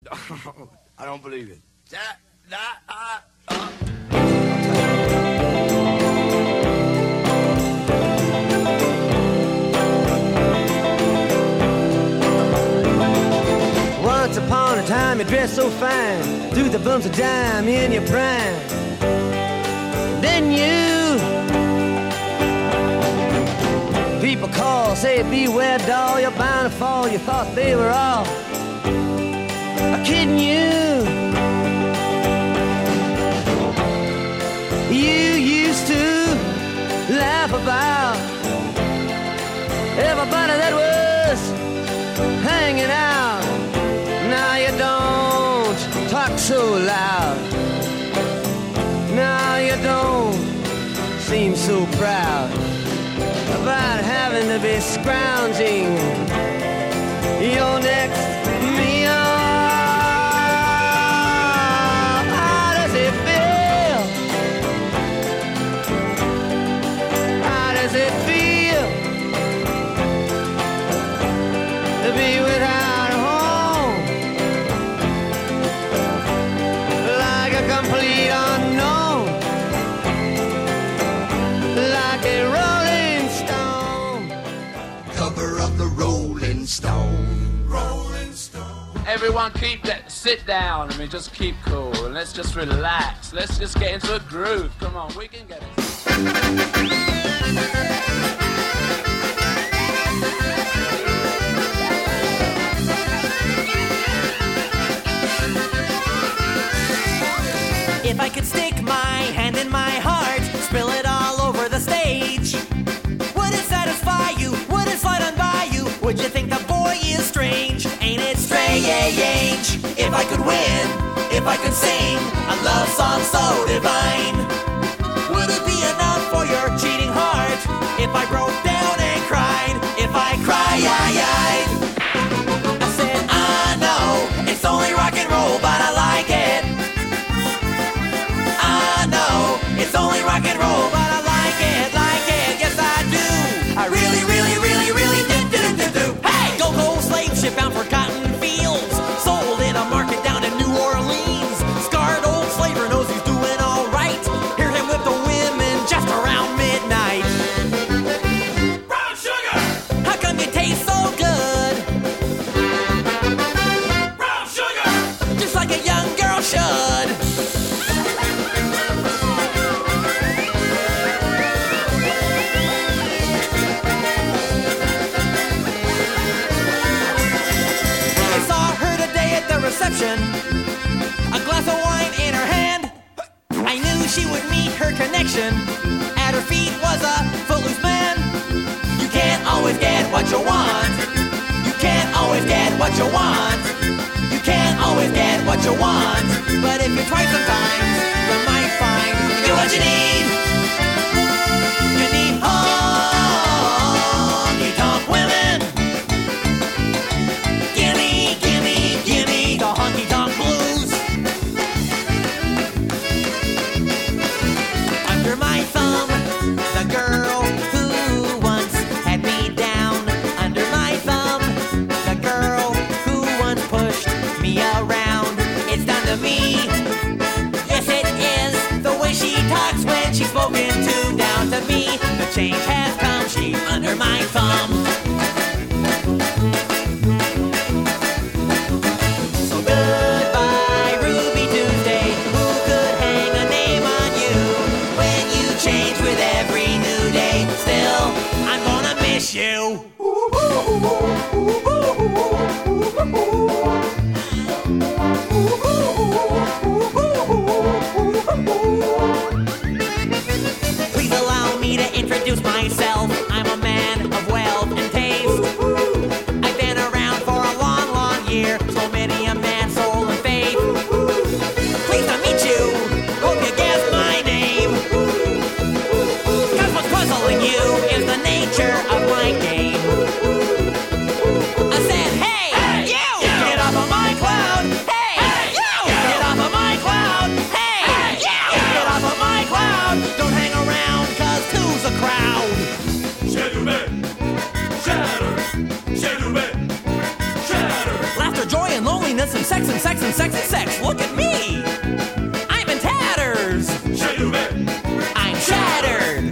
I don't believe it. Once upon a time you dressed so fine, threw the bumps of dime in your prime. Then you, people call, say beware doll, you're bound to fall. You thought they were all kidding you. You used to laugh about everybody that was hanging out. Now you don't talk so loud. Now you don't seem so proud about having to be scrounging your next meal. How does it feel? How does it feel to be without a home? Like a complete unknown, like a rolling stone. Cover of the Rolling Stone. Rolling Stone. Everyone sit down. I mean, just keep cool and let's just relax. Let's just get into a groove. Come on, we can get it. If I could stick my hand in my heart, spill it all over the stage, would it satisfy you? Would it slide on by you? Would you think the boy is strange? Ain't it strange? If I could win, if I could sing a love song so divine, would it be enough for your cheating heart? If I broke down and cried, if I cried, I said, I know it's only rock and roll, but I like it. I know it's only rock and roll, but I like it, yes I do. I really, really, really, really do. Hey! Go, slave ship out for cotton fields, sold in a market down in New Orleans. Scarred old slaver knows he's doing all right. Hear him with the women just around midnight. Brown sugar! How come you taste so good? Brown sugar! Just like a young girl should. Reception, a glass of wine in her hand. I knew she would meet her connection. At her feet was a footloose man. You can't always get what you want. You can't always get what you want. You can't always get what you want. But if you try sometimes, you might find you get what you need. You need honky-tonk women. The honky-tonk blues. Under my thumb, the girl who once had me down. Under my thumb, the girl who once pushed me around. It's done to me. Yes, it is. The way she talks when she's spoken to down to me. The change has come. She's under my thumb. You. Please allow me to introduce myself. I'm a man of wealth and taste. I've been around for a long, long year. So many a man's soul and faith. Pleased to meet you. Hope you guessed my name. 'Cause what's puzzling you is the nature of my game. I said, hey, you! Get off of my cloud! Hey, you! Get off of my cloud! Hey, you! Get off of my cloud! Don't hang around, 'cause two's a crowd. Shatter! Laughter, joy, and loneliness and sex sex and sex and sex and sex. Look at me. I'm in tatters. I'm shattered.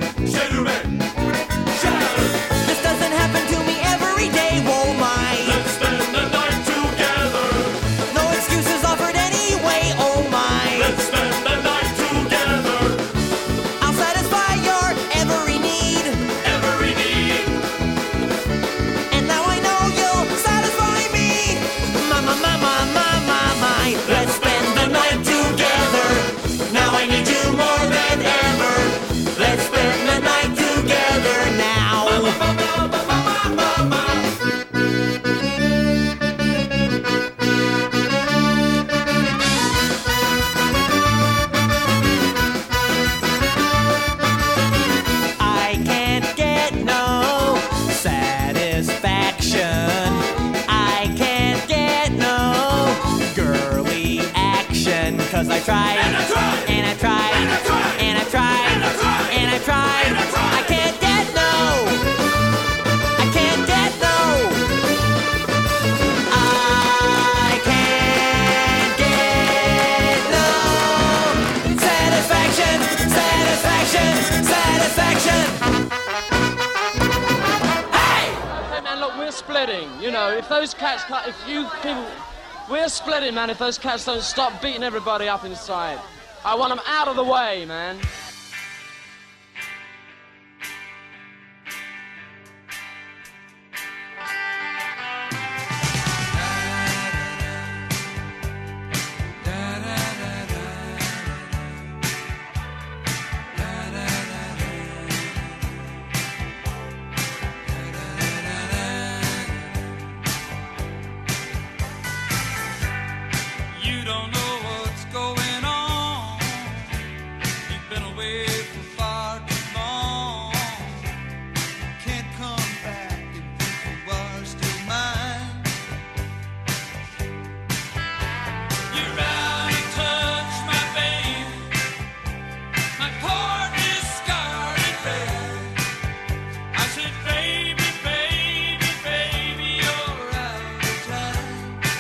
This doesn't happen to me every day, whoa my. Let's spend the night together. No excuses offered anyway, oh my. Let's spend the night together. I'll satisfy your every need. Every need. And now I know you'll satisfy me. My. Let's spend the night together. Now I need you more than ever. Let's spend the night together now. I can't get no satisfaction. I can't get no girly action. Cause I tried, And I tried, and I tried, and I tried, and I tried, and I tried, and I tried. and I tried. I can't get no. I can't get no. I can't get no satisfaction, satisfaction, satisfaction. Hey! Okay, man, look, we're splitting. You know, if those cats, if you people, we're splitting, man. If those cats don't stop beating everybody up inside, I want them out of the way, man. You don't know what's going on. You've been away for far too long. Can't come back and think you are still mine. You're out of touch, my baby. My heart is scarred and red. I said, baby, baby, baby, you're out of time.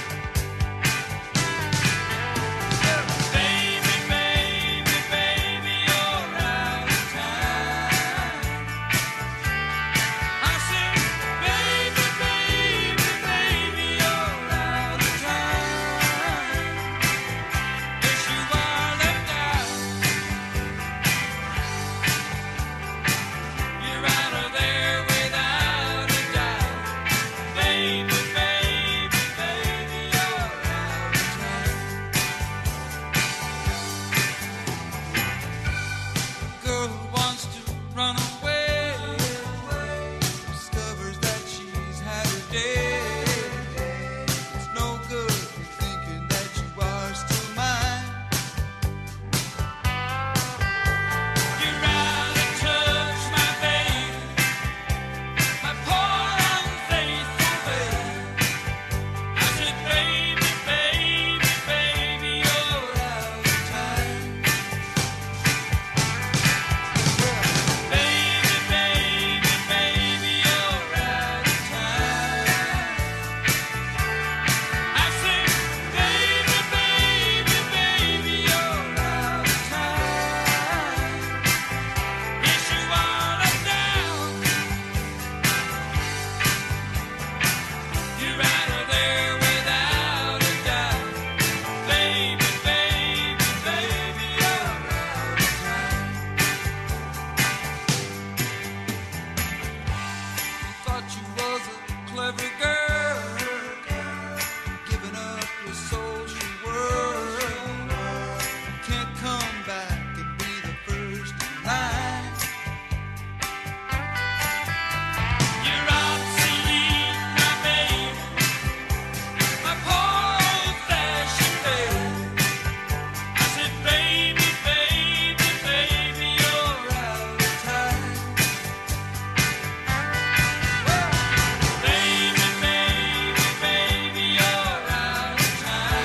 Baby, baby, baby, you're out of time. I said, baby, baby, baby, you're out of time. Yes, you are left out. You're out of there without a doubt. Baby, baby, baby, you're out of time. Girl who wants to run away discovers that she's had her day. It's no good thinking that you are still mine. You're out of touch, my baby. My poor unfaithful babe. I said, baby, baby, baby, you're out of time. Baby, baby, baby, you're out of time. I said, baby, baby, baby, you're out of time. Yes, you are left out. You're out of there without a doubt. Baby, baby, baby, you're out of time. Thought you was a clever girl, giving up your social world. Can't come back and be the first in line. You're obsolete, my baby. My poor old-fashioned babe. I said, baby, baby, baby, you're out of time. Baby, baby, baby, you're out of time.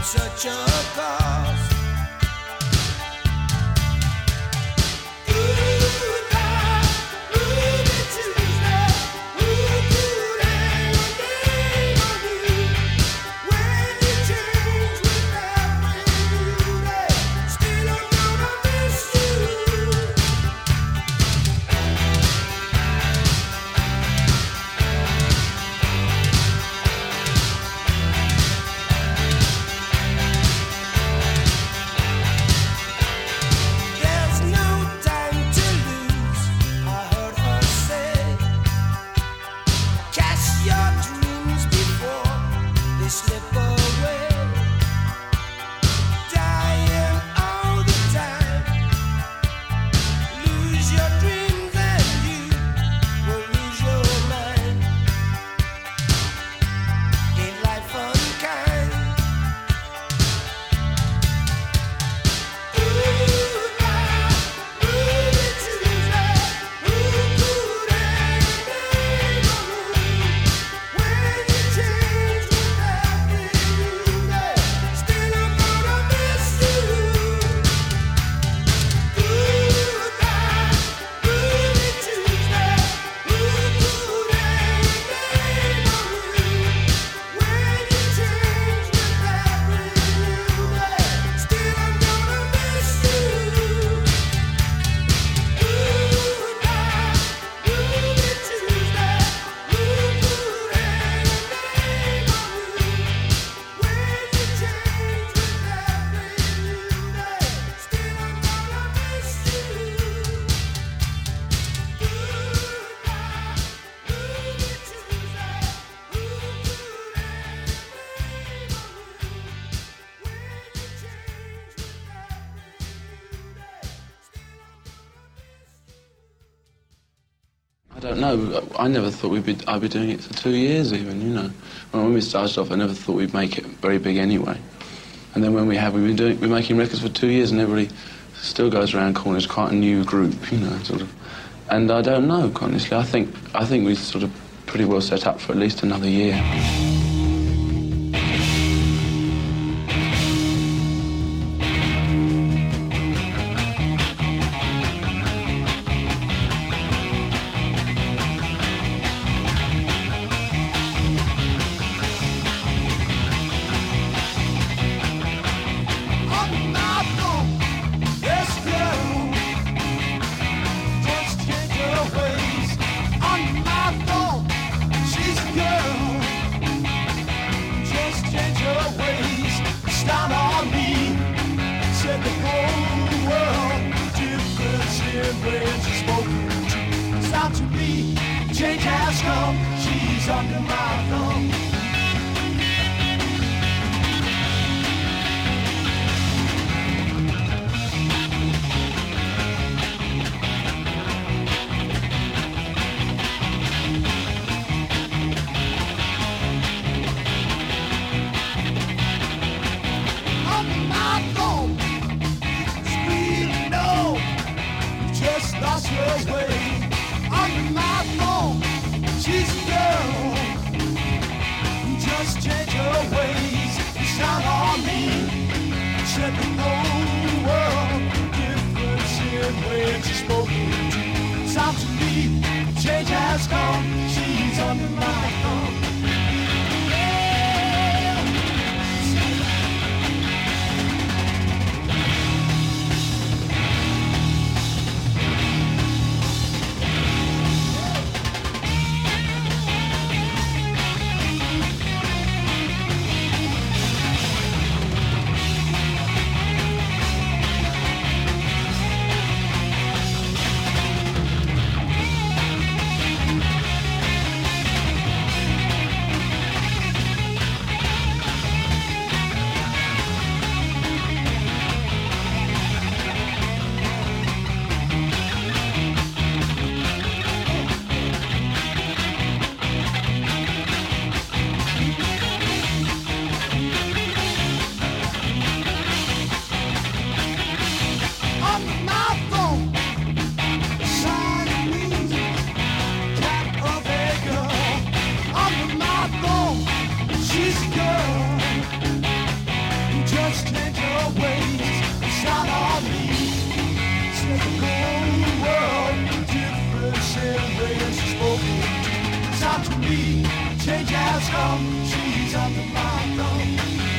such a cost. I don't know. I never thought I'd be doing it for 2 years even, you know. When we started off, I never thought we'd make it very big anyway. And then when we've been making records for 2 years, and everybody still goes around calling us quite a new group, you know, sort of. And I don't know, honestly. I think we're sort of pretty well set up for at least another year. say just come, she's under my thumb.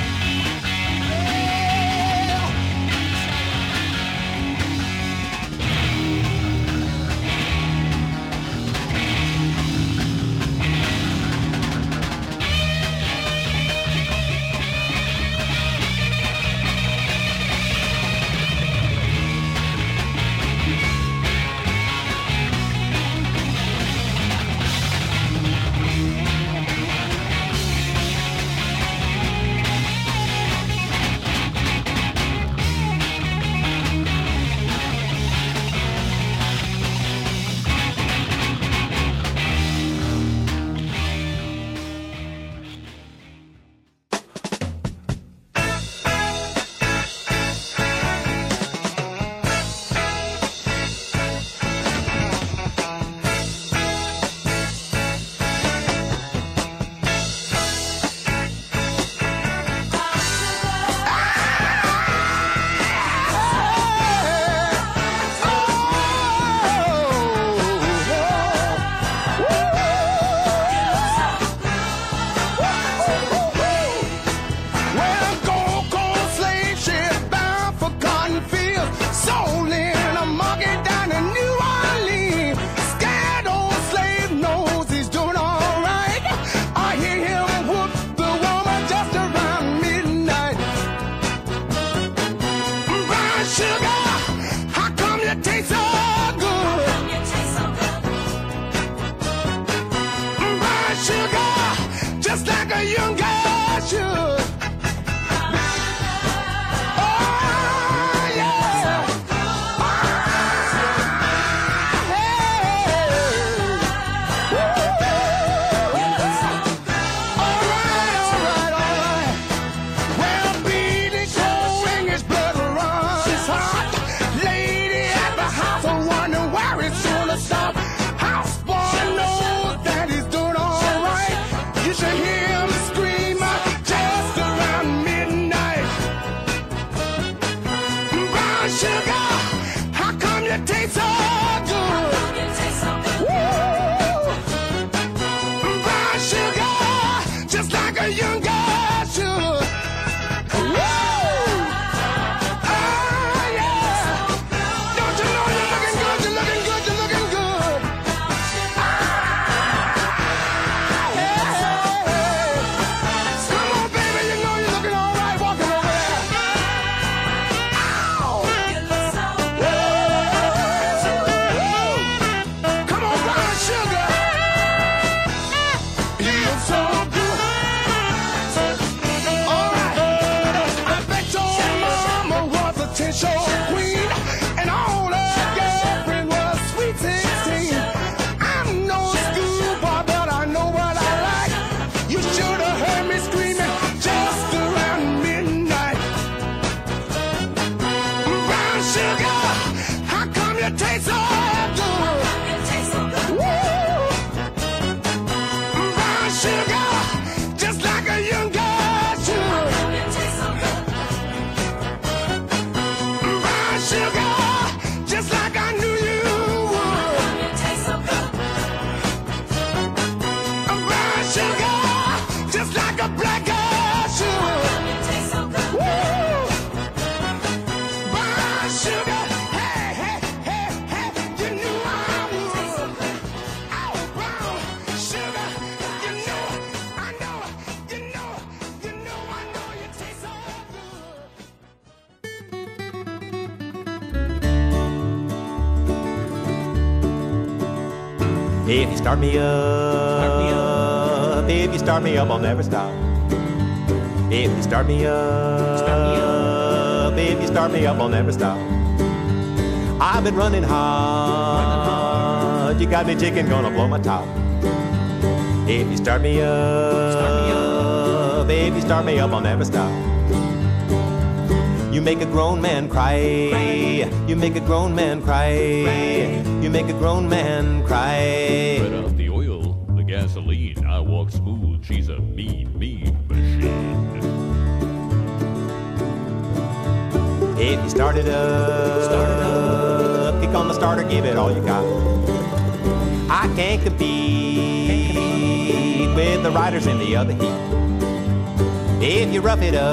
If you start me up, if you start me up, I'll never stop. If you start me up, if you start me up, I'll never stop. I've been running hard, you got me chicken, gonna blow my top. If you start me up, if you start me up, I'll never stop. You make a grown man cry, you make a grown man cry, you make a grown man cry. Spread out the oil, the gasoline, I walk smooth, she's a mean, mean machine. If you start it up, kick on the starter, give it all you got. I can't compete seat with the riders in the other heat. If you rough it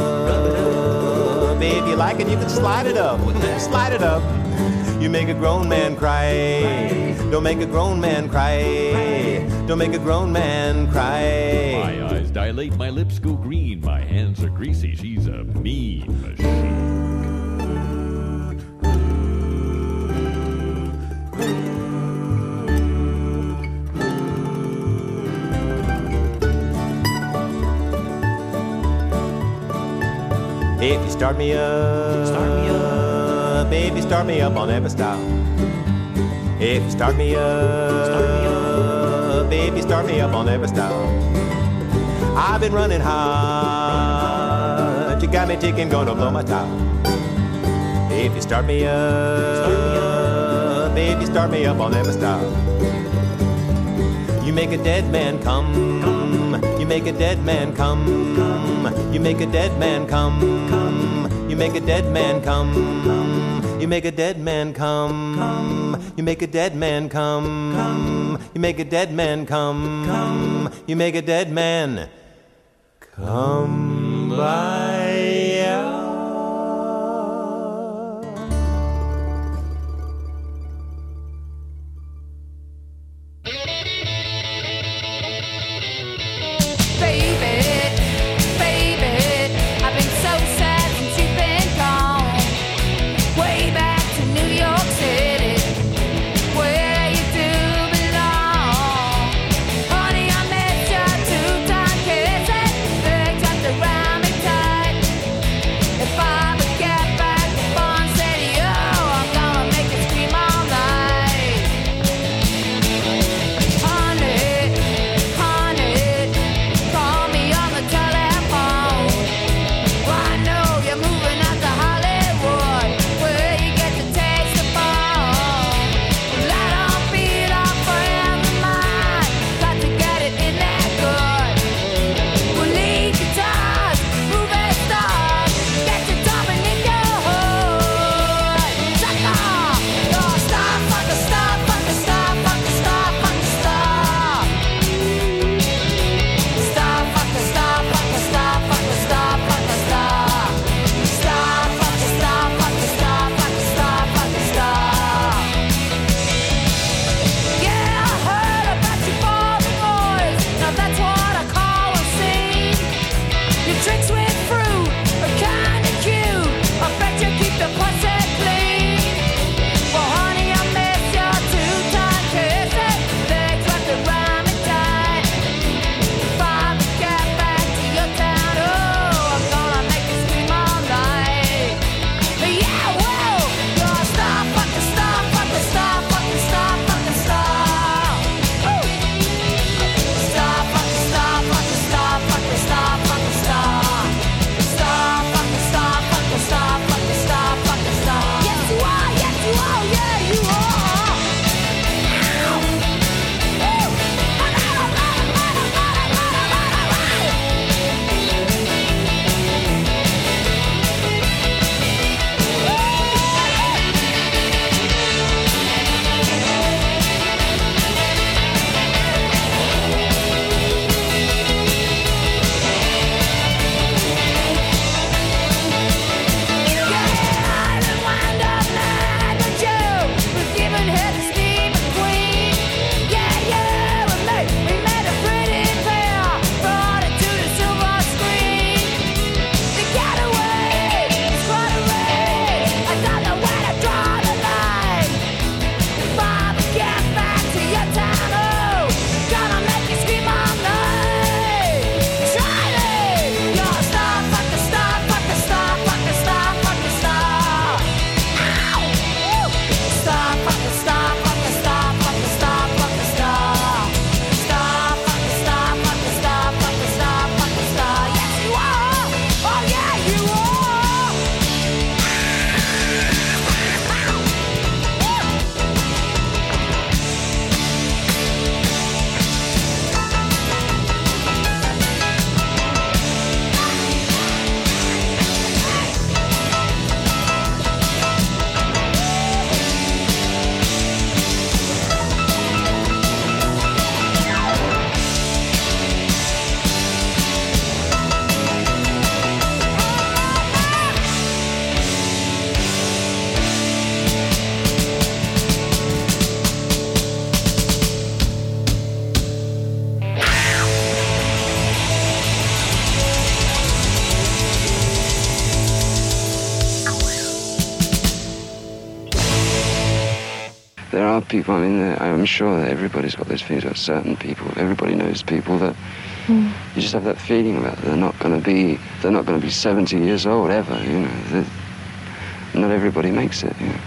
up, if you like it, you can slide it up. Slide it up. You make a grown man cry. Don't make a grown man cry. Don't make a grown man cry. My eyes dilate, my lips go green, my hands are greasy. She's a mean machine. If you start me up, baby, start me up, I'll never stop. If you start me up, baby, start me up, I'll never stop. I've been running hard, you got me ticking, gonna blow my top. If you start me up, baby, start me up, I'll never stop. You make a dead man come, you make a dead man come, you make a dead man come, you make a dead man come, you make a dead man come, you make a dead man come, you make a dead man come, you make a dead man come by. Honey, I met you 2 times, kissing, legs wrapped around me tight. there are people, I mean, I'm sure that everybody's got those feelings about certain people. Everybody knows people that you just have that feeling about. They're not going to be 70 years old ever, you know. Not everybody makes it, you know.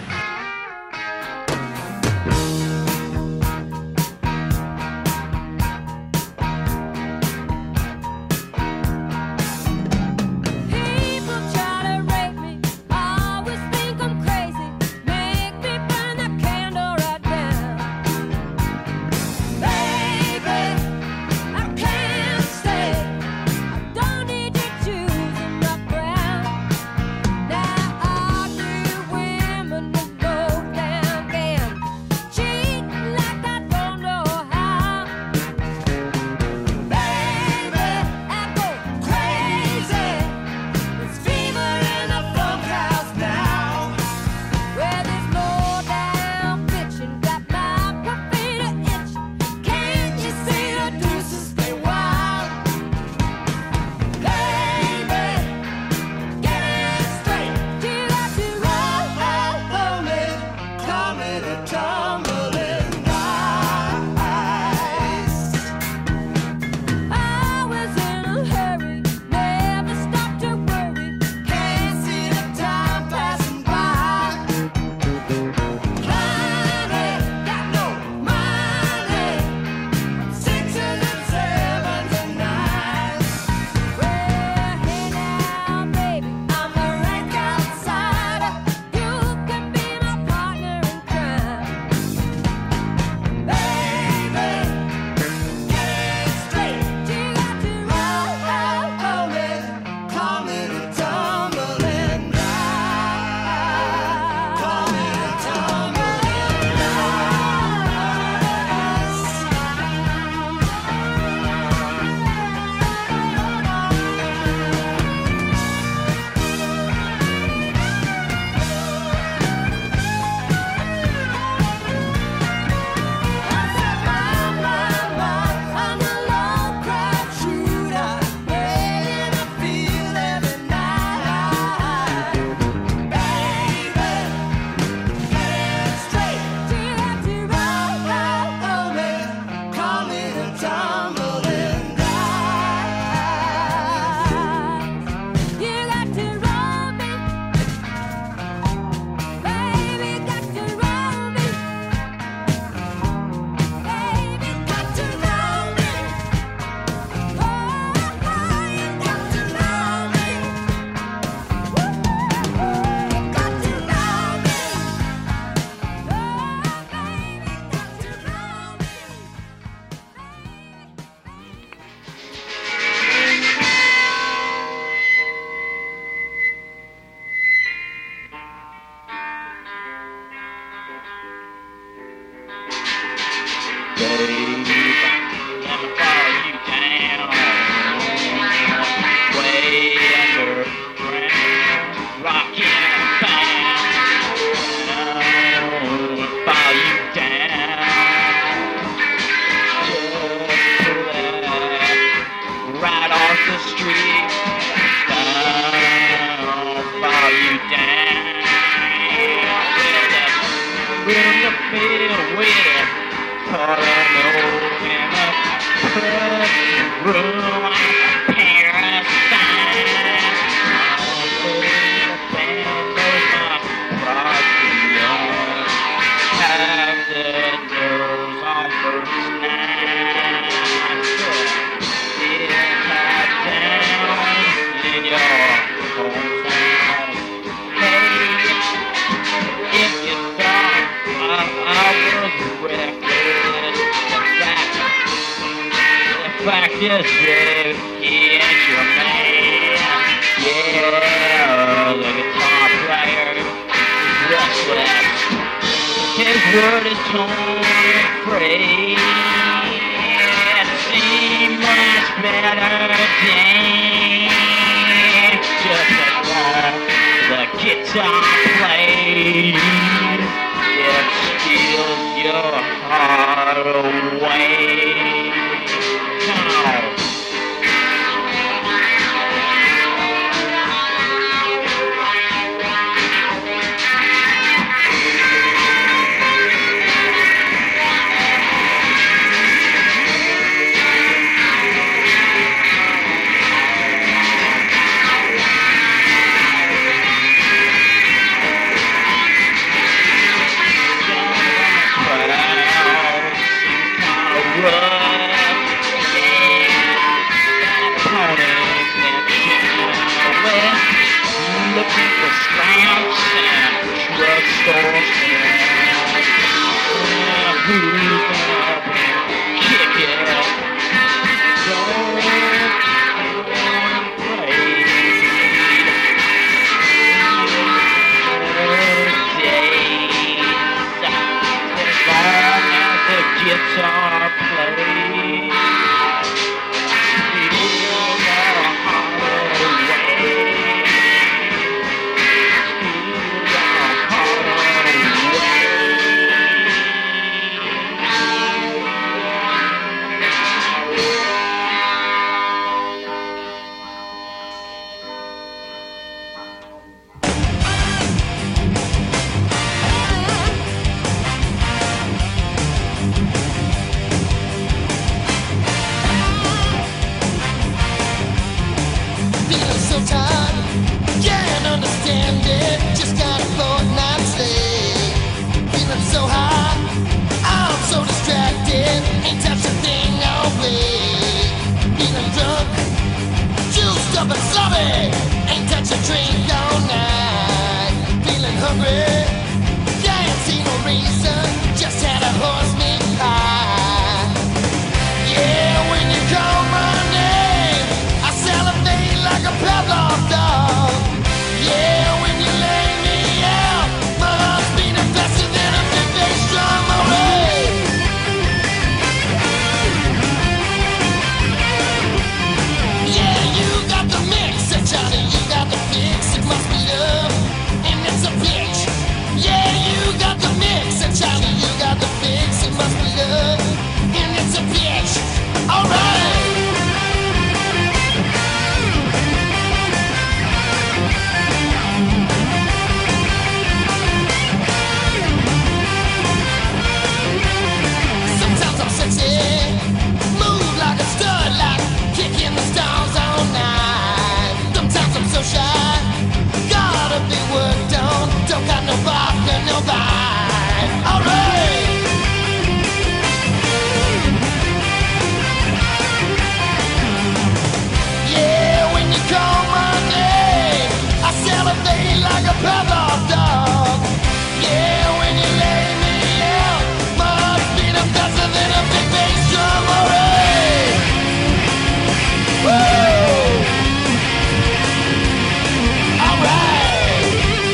sloppy, ain't touch a drink all night. Feeling hungry, can't see no reason, just had a horse meat pie. Yeah, when you call my name, I salivate like a Pavlov dog. Yeah, when you lay me out, my heart's beating faster than a big bass drum. Alright. Yeah, you got the mix, and Johnny, you got the fix. It must be love, and it's a bitch. Yeah, you got the mix, and Johnny, you got the fix. It must be love, and it's a bitch. Alright. Sometimes I'm sexy, move like a stud, like kicking the stars all night. Sometimes I'm so shy, gotta be worked on. Don't got no vodka, no vibe. Alright. Yeah, when you call my name, I salivate like a Pavlov dog. Yeah, when you lay me out, my heart's beating faster than a big bass drum. Alright. Woo! Alright.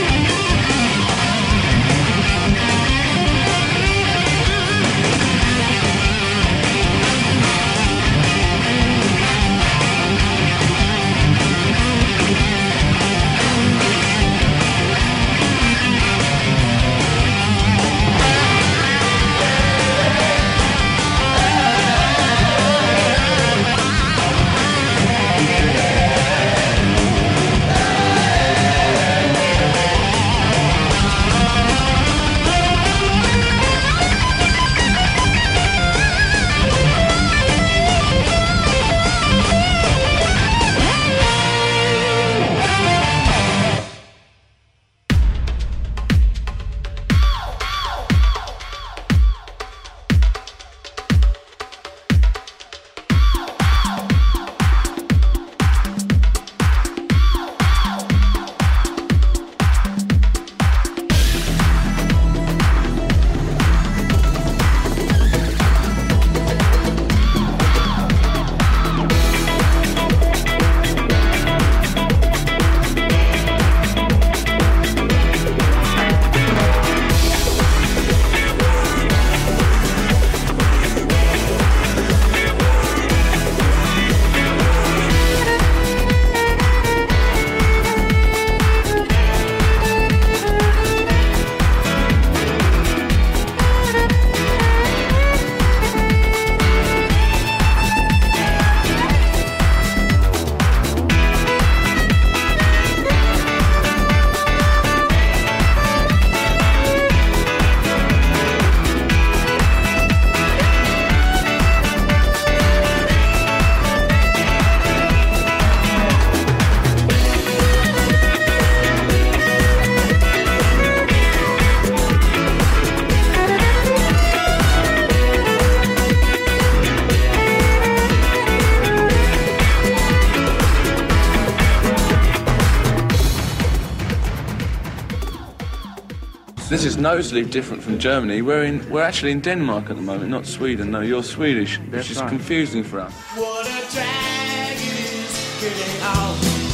This is noticeably different from Germany. We're actually in Denmark at the moment, not Sweden. No, you're Swedish, which is confusing for us. What a drag it is getting out.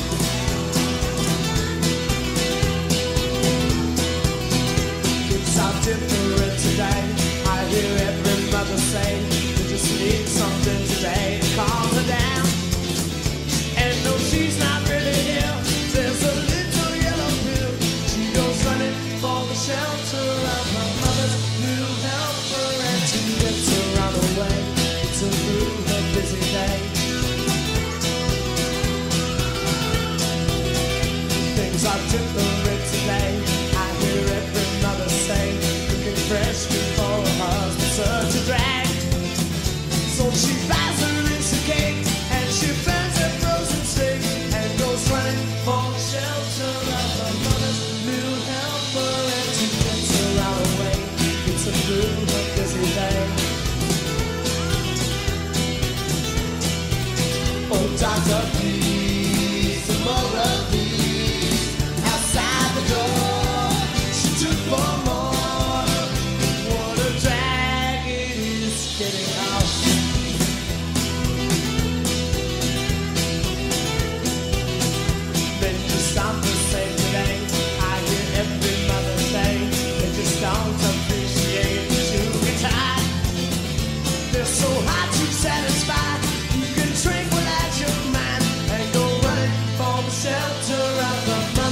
It's out different today. I hear every mother say they just need something today to calm her down. And no, she's not really here. There's a little yellow pill. She goes running for the shelter of her mother's new helper, and she gets around the way to through her busy day. Things are different today. I hear every mother say, cooking fresh before her husband's such a drag. So she buys her instant cake and she burns her frozen steak and goes running for the shelter of her mother's new helper, and she gets around the way to through her busy day. Oh, Dr. Please.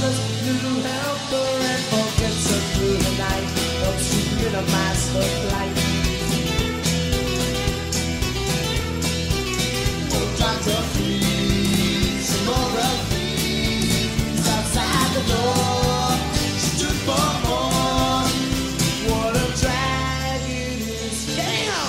mother's little helper and forgets her through the night. Helps to minimize her flight. Oh, Dr. Please, some more please. Outside the door, she stood for more. What a drag it is. Damn!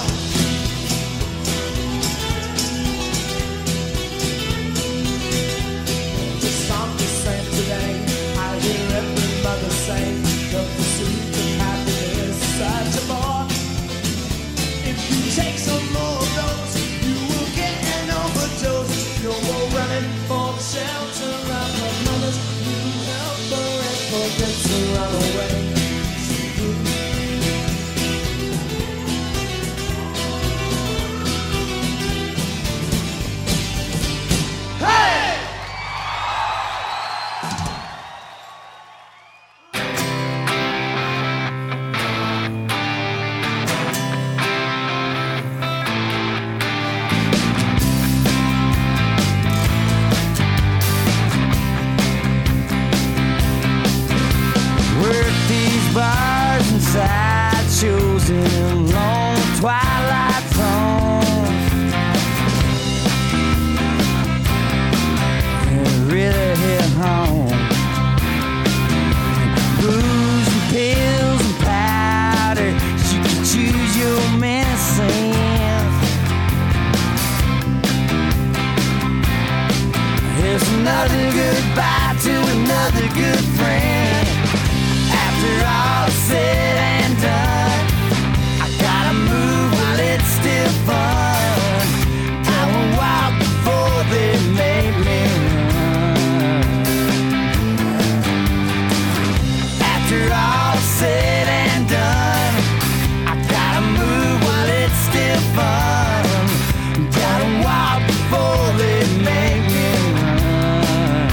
Just something same today. I hear every mother say, the pursuit of happiness is such a bore. If you take some more of those, you will get an overdose. No more running for shelter of her mother's new helper and forget to run away. Work these bars and sideshows in long twilight zones. And really hit home. Booze and pills and powder, you can choose your medicine. Here's another goodbye to another good friend. After all said and done, I gotta move while it's still fun. I will walk before they make me run. After all said and done, I gotta move while it's still fun. Gotta walk before they make me run.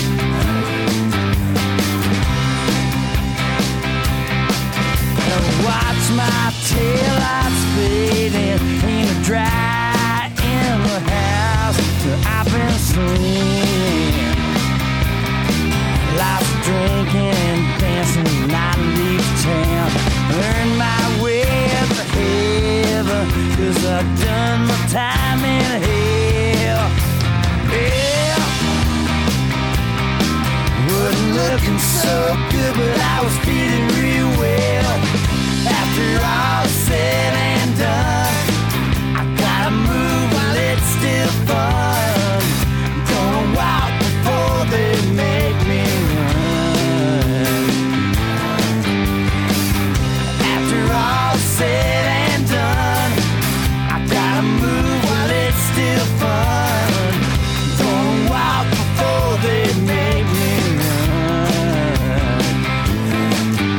Watch my taillights fading in the dry in the house that I've been seeing. Lots of drinking and dancing, not leave town. Earn my way up to heaven, 'cause I've done my time in hell. Yeah. Wasn't looking so good, but I was feeling real well. After all said and done, I gotta move while it's still fun. Gonna walk before they make me run. After all said and done, I gotta move while it's still fun. Gonna walk before they make me run.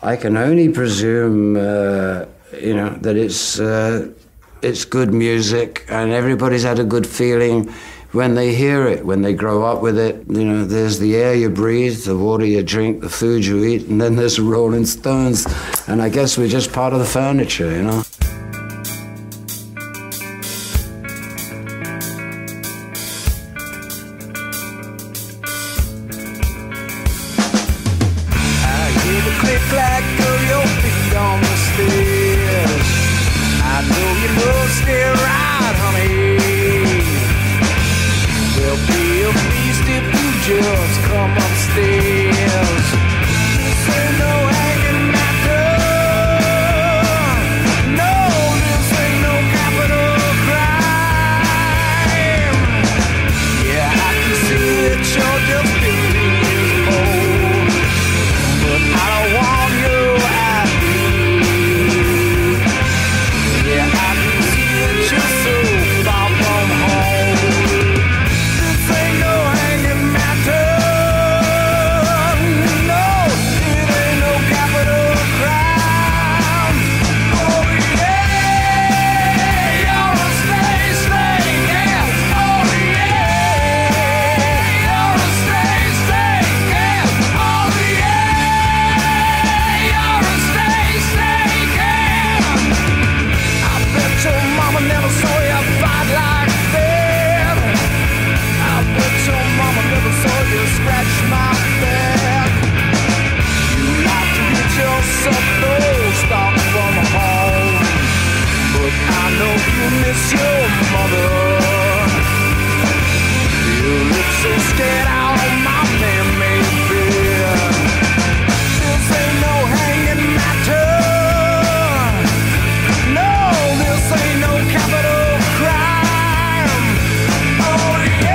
I can only presume, that it's good music, and everybody's had a good feeling when they hear it, when they grow up with it. There's the air you breathe, the water you drink, the food you eat, and then there's the Rolling Stones. And I guess we're just part of the furniture, Click-clack of your feet on the stairs. I know you must stay right, honey. There'll be a feast if you just come upstairs. This ain't no hanging matter. No, this ain't no capital crime. Yeah, I can see that you're just 15 years old, but I don't want you at me. Yeah, I can see that you're so far from home. This ain't no hanging matter. No, it ain't no capital crime. Oh yeah, you're a stay, yeah. Oh yeah, you're a stay, yeah. Oh yeah, you're a stay, yeah. I bet your mama never saw you fight like that. I bet your mama never saw you scratch my back. You like to get yourself closed off from home, but I know you miss your mother. You look so scared out on my man-made bed. This ain't no hanging matter. No, this ain't no capital crime. Oh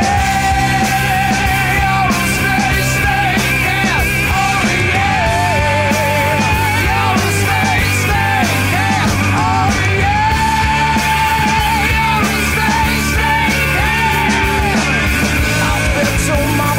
yeah, you're a stay, yeah. Oh yeah, you're a stay, yeah. Oh yeah, you're a stay, yeah. I bet your mama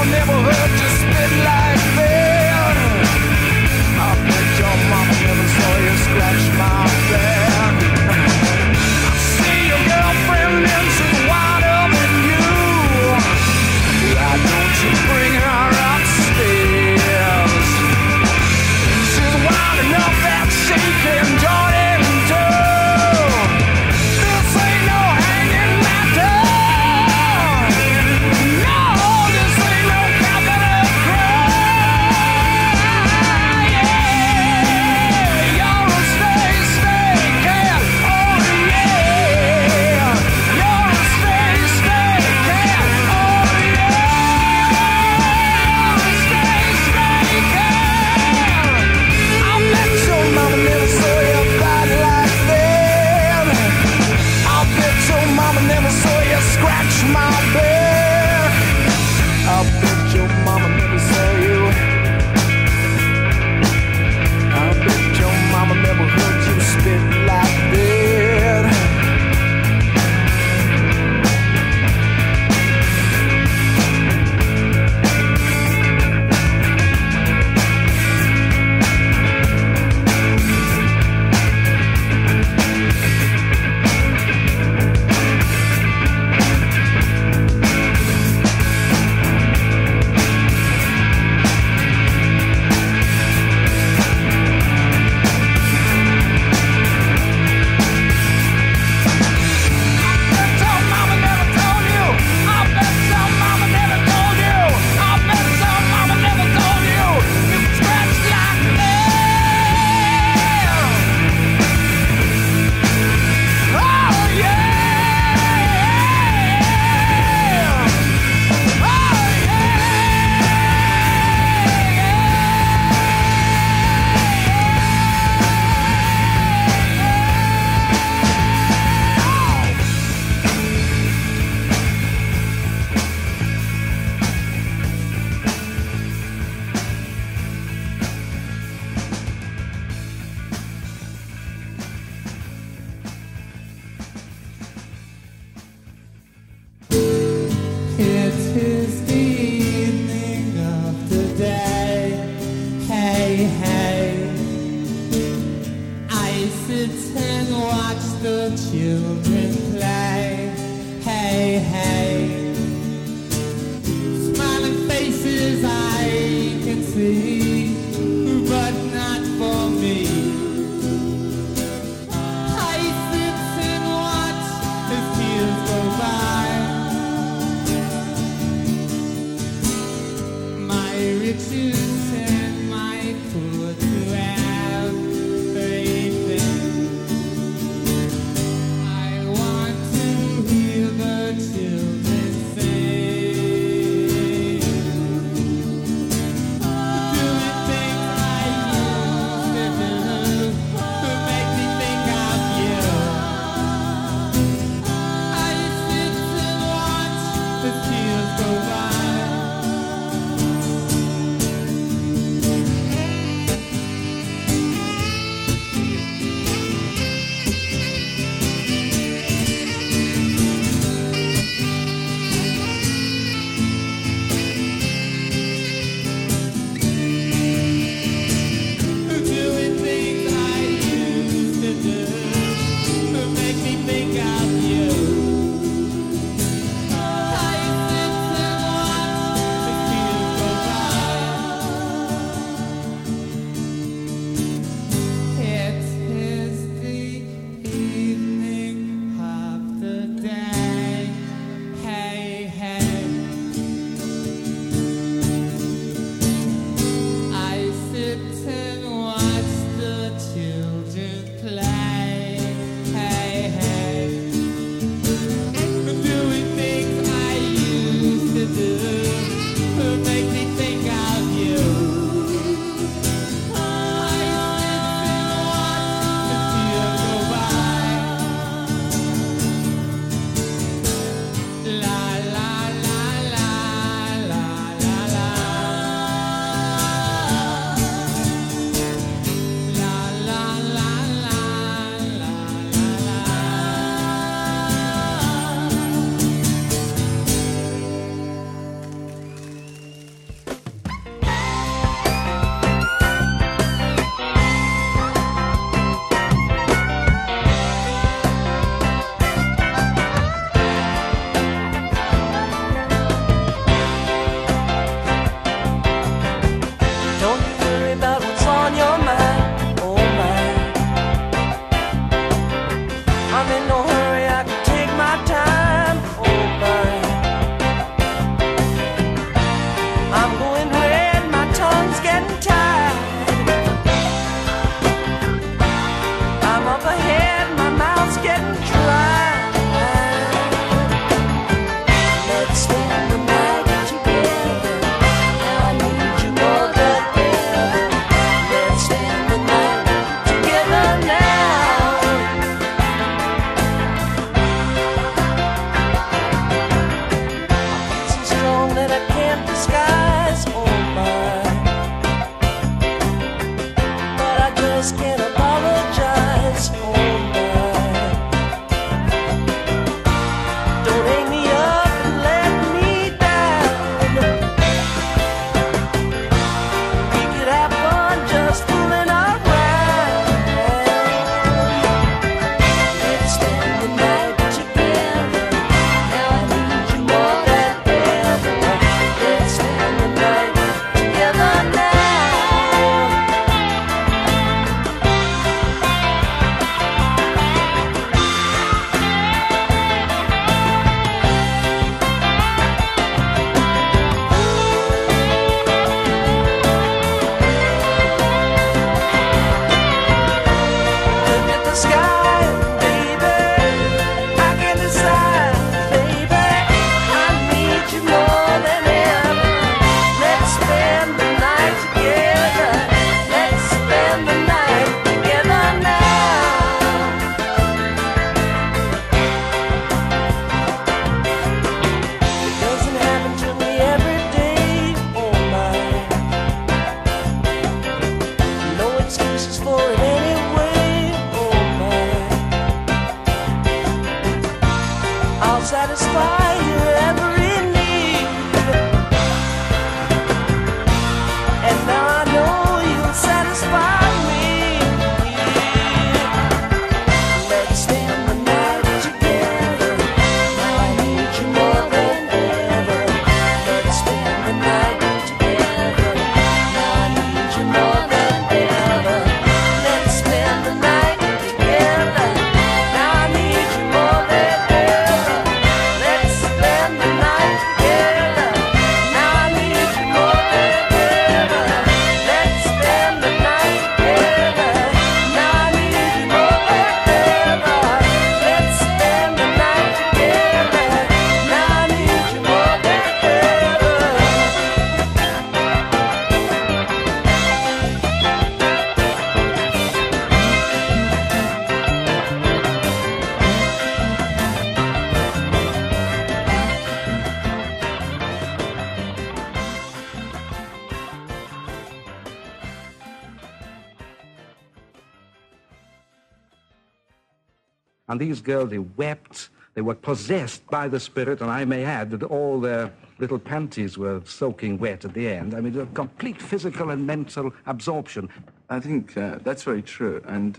And these girls, they wept, they were possessed by the spirit, and I may add that all their little panties were soaking wet at the end. I mean, a complete physical and mental absorption. I think that's very true, and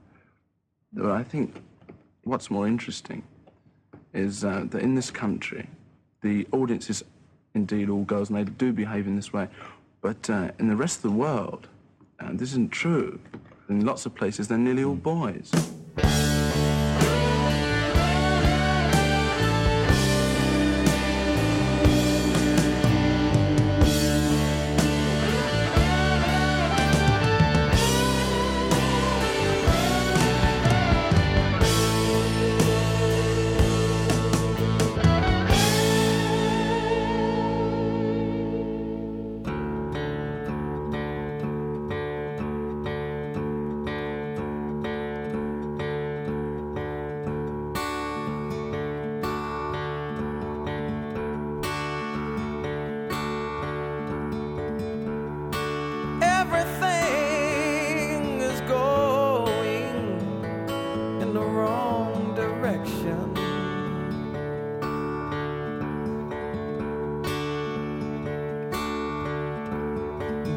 I think what's more interesting is that in this country, the audience is indeed all girls, and they do behave in this way, but in the rest of the world, this isn't true. In lots of places, they're nearly all boys.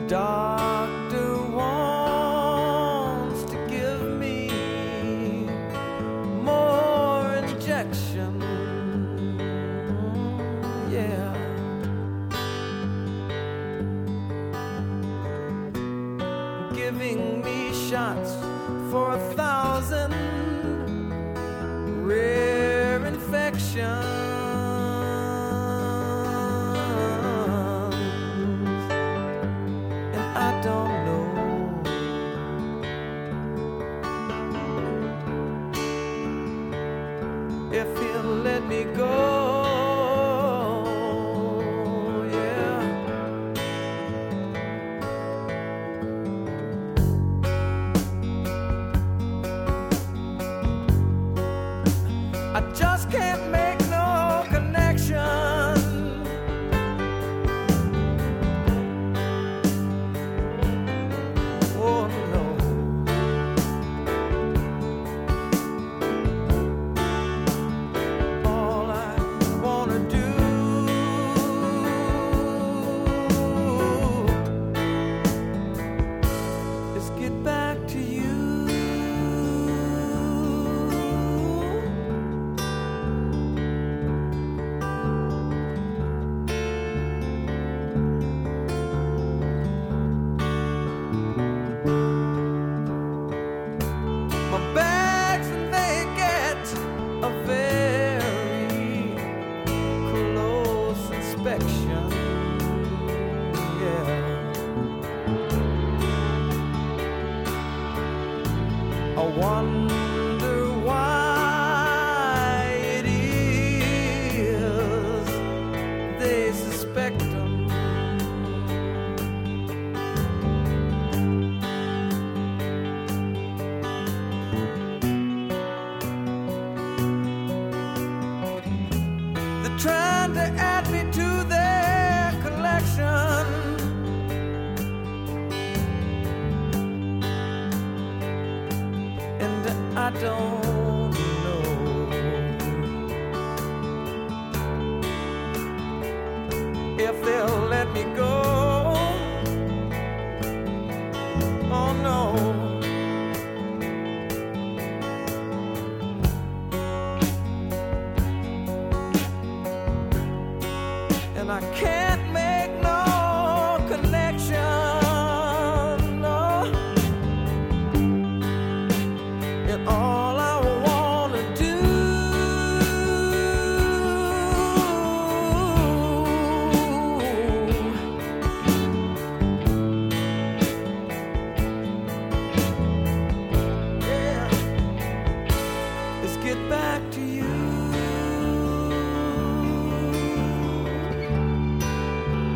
doctor wants to give me more injection. Yeah. Giving me shots for 1,000 rare infections. I don't know if he'll let me go. Yeah. I just can't make no connection. Oh no. All I wanna do is get back to you. My bags and they get a very close inspection. Yeah. I wonder why it is they suspect 'em. They're trying to add me to their collection. And I don't know if they'll let me go. Oh no. And I can't make no connection, no. And all I wanna do yeah, is get back to you.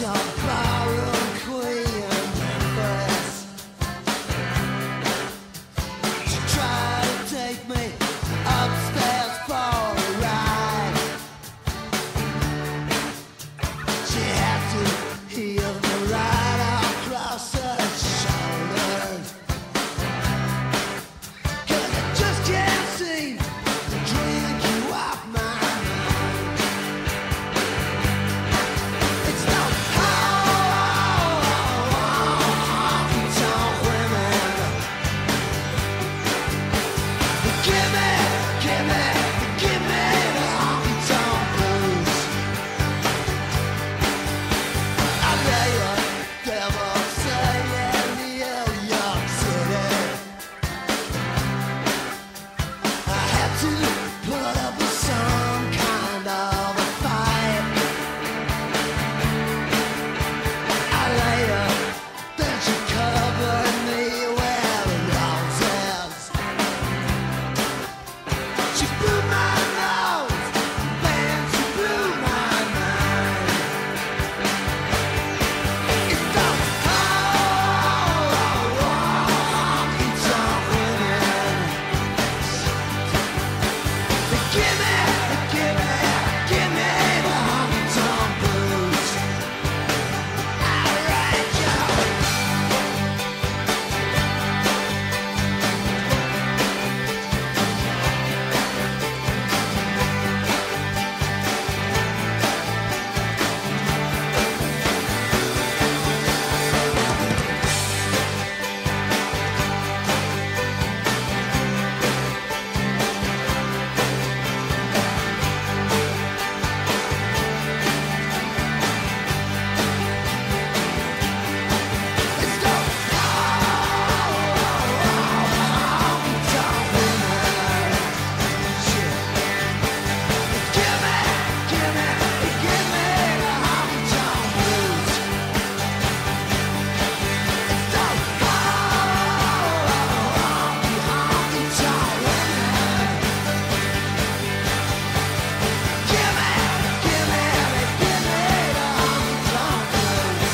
some ballroom queen in Memphis. She tried to take me upstairs for a ride. She had to heal me right across her shoulders. 'Cause I just can't seem to drink you off my mind. It's no honky-tonk women. Give me the honky-tonk blues. I lay a devil say in New York City. I had to put up with some kind of a fight. I lay her, then she covered me with roses. She blew my nose, then she blew my mind. It's those honky-tonk women. Give me the honky-tonk blues. Alright, Joe. It's those honky-tonk women. Shit. Give me the honky-tonk blues. It's those honky-tonk women. Give me the honky-tonk blues.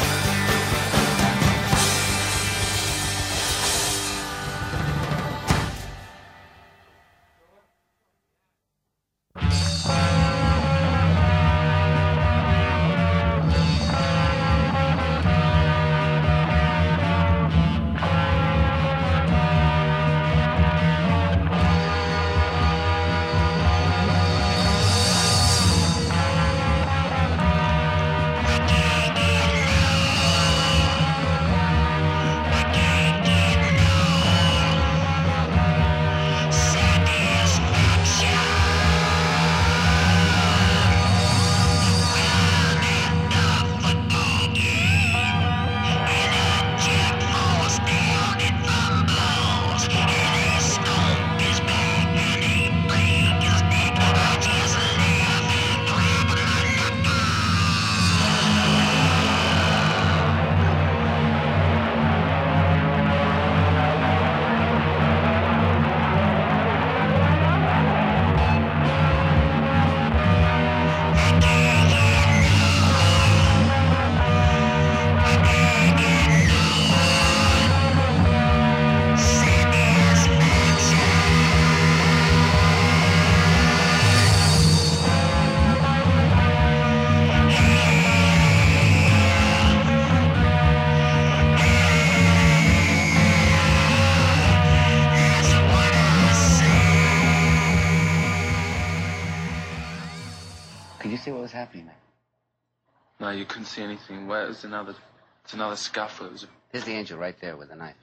Could you see what was happening there? No, you couldn't see anything. Where it's another scuffle. It was There's the angel right there with the knife.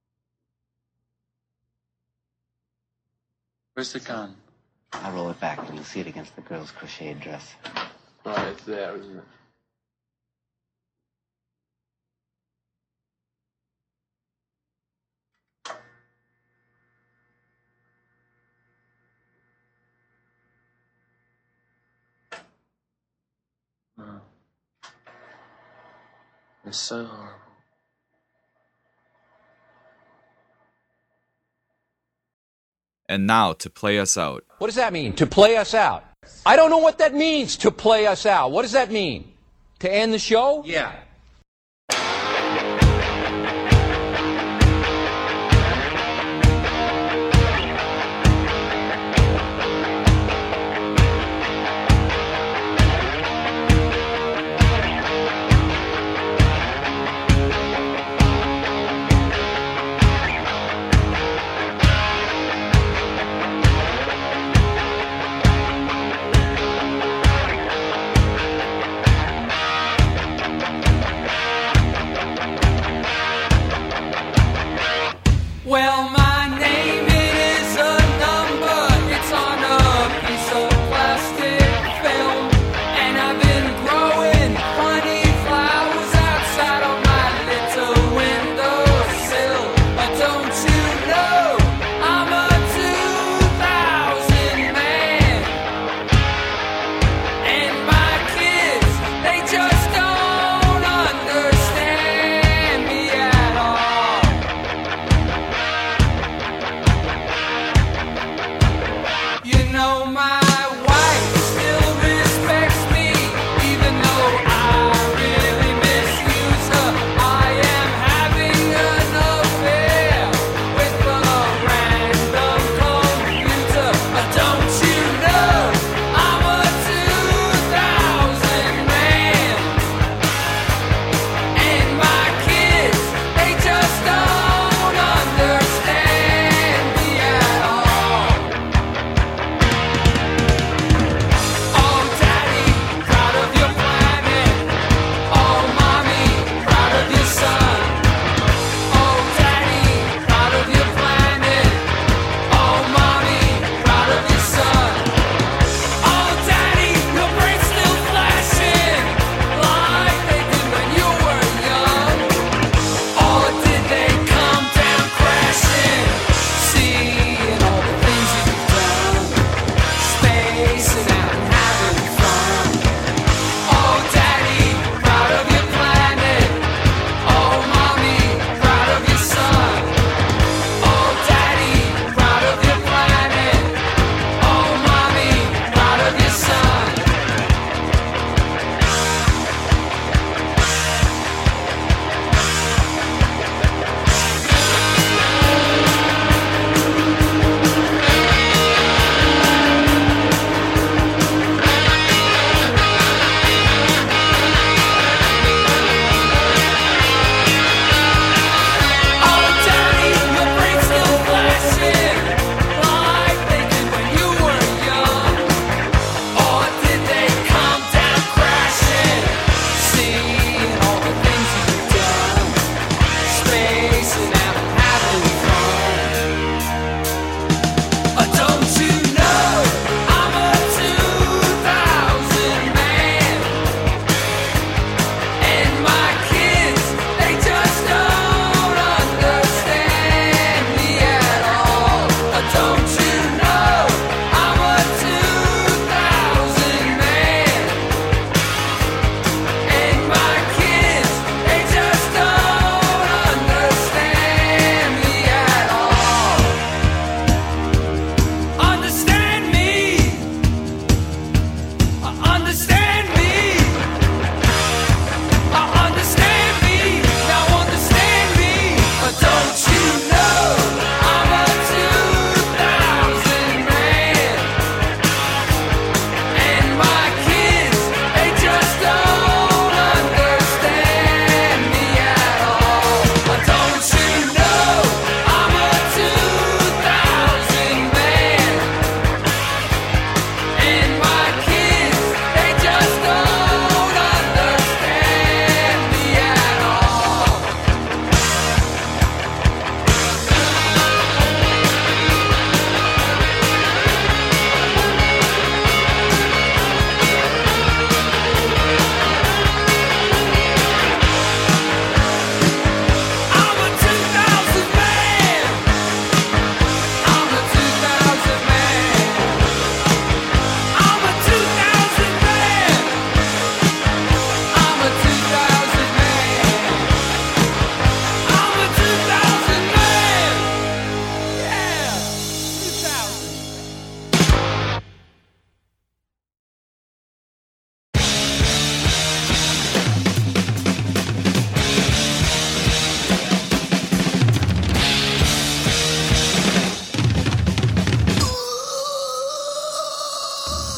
Where's the gun? I'll roll it back and you'll see it against the girl's crocheted dress. Right, it's there, isn't it? Oh. It's so horrible. And now to play us out. What does that mean, to play us out? I don't know what that means, to play us out. What does that mean? To end the show? Yeah.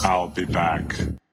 I'll be back.